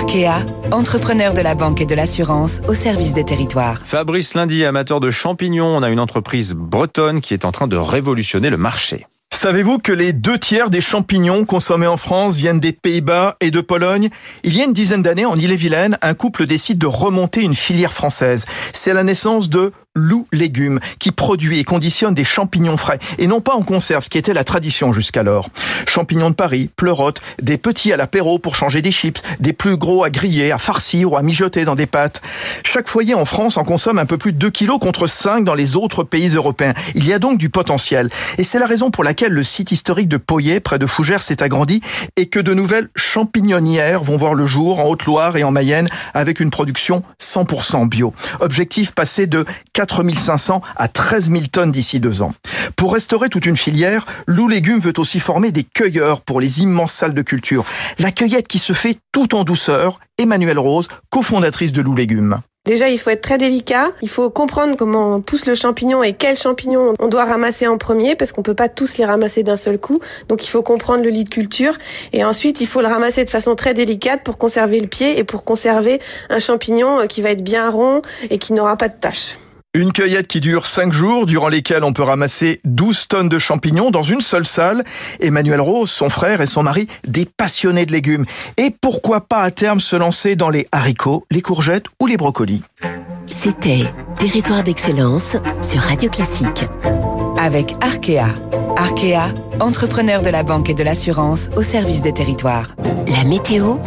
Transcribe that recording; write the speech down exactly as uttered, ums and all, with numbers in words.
Arkea, entrepreneur de la banque et de l'assurance au service des territoires. Fabrice Lundy, amateur de champignons, on a une entreprise bretonne qui est en train de révolutionner le marché. Savez-vous que les deux tiers des champignons consommés en France viennent des Pays-Bas et de Pologne ? Il y a une dizaine d'années, en Ille-et-Vilaine, un couple décide de remonter une filière française. C'est la naissance de Loup Légumes, qui produit et conditionne des champignons frais, et non pas en conserve, ce qui était la tradition jusqu'alors. Champignons de Paris, pleurotes, des petits à l'apéro pour changer des chips, des plus gros à griller, à farcir ou à mijoter dans des pâtes. Chaque foyer en France en consomme un peu plus de deux kilos contre cinq dans les autres pays européens. Il y a donc du potentiel. Et c'est la raison pour laquelle le site historique de Poyet, près de Fougères, s'est agrandi et que de nouvelles champignonnières vont voir le jour en Haute-Loire et en Mayenne avec une production cent pour cent bio. Objectif passé de quatre mille cinq cents à treize mille tonnes d'ici deux ans. Pour restaurer toute une filière, Loup Légumes veut aussi former des cueilleurs pour les immenses salles de culture. La cueillette qui se fait tout en douceur. Emmanuelle Rose, cofondatrice de Loup Légumes. Déjà, il faut être très délicat. Il faut comprendre comment pousse le champignon et quels champignons on doit ramasser en premier parce qu'on peut pas tous les ramasser d'un seul coup. Donc, il faut comprendre le lit de culture. Et ensuite, il faut le ramasser de façon très délicate pour conserver le pied et pour conserver un champignon qui va être bien rond et qui n'aura pas de taches. Une cueillette qui dure cinq jours, durant lesquels on peut ramasser douze tonnes de champignons dans une seule salle. Emmanuelle Rose, son frère et son mari, des passionnés de légumes. Et pourquoi pas à terme se lancer dans les haricots, les courgettes ou les brocolis. C'était Territoire d'excellence sur Radio Classique. Avec Arkea. Arkea, entrepreneur de la banque et de l'assurance au service des territoires. La météo